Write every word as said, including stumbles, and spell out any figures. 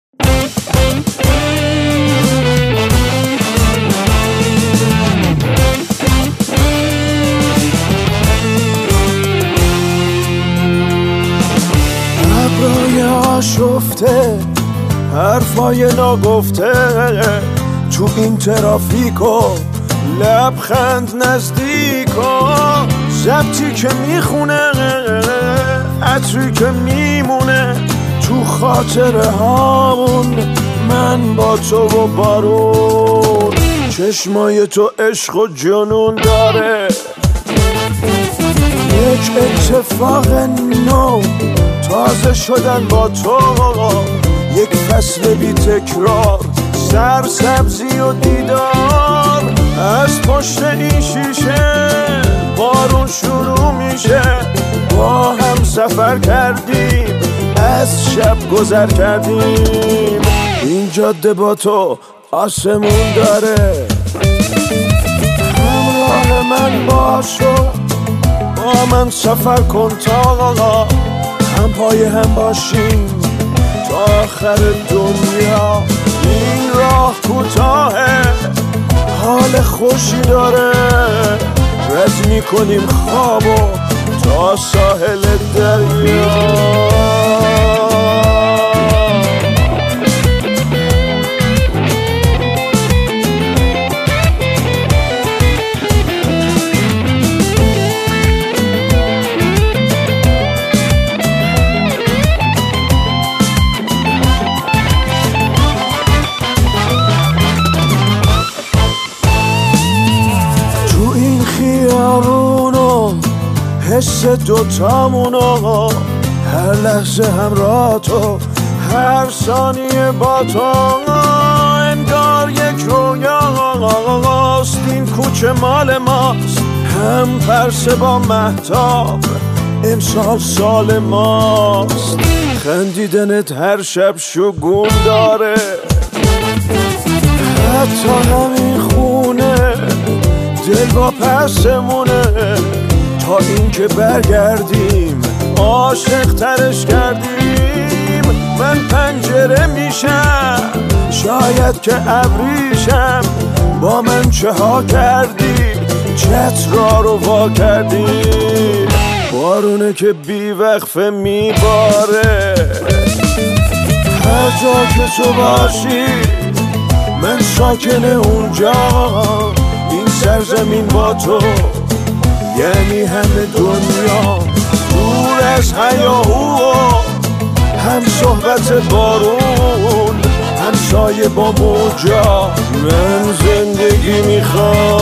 ابرای آشفته، حرفای ناگفته تو این ترافیکو، لبخند نزدیکو، ضبطی که میخونه، عطری که میمونه تو خاطره هامون، من با تو و بارون. چشمای تو عشق و جنون داره، یک اتفاق نو، تازه شدن با تو، یک فصل بی تکرار، سرسبزی و دیدار. از پشت این شیشه بارون شروع میشه، با هم سفر کردیم، از شب گذر کردیم. این جاده با تو آسمون داره، همراه من باشو، با من سفر کن تا هم پای هم باشیم تا آخر دنیا. این راه کوتاهه، حال خوشی داره، رد میکنیم خوابو تا ساحل دریا. حس دوتامونو، هر لحظه همراه تو، هر ثانیه با تو، انگار یک رویاست. این کوچه مال ماست، هم پرسه با مهتاب، امسال سال ماست. خندیدنت هر شب شگون داره، حتی همین خونه دل با پسمونه، تا این که برگردیم عاشق ترش کردیم. من پنجره میشم، شاید که ابریشم، با من چه ها کردی، چترا رو وا کردی. بارونه که بی وقفه میباره، هر جا که تو باشی من ساکن اونجا. این سرزمین با تو یعنی همه دنیا، دور از هیاهو، هم صحبت بارون، هم سایه با موجا. من زندگی میخوام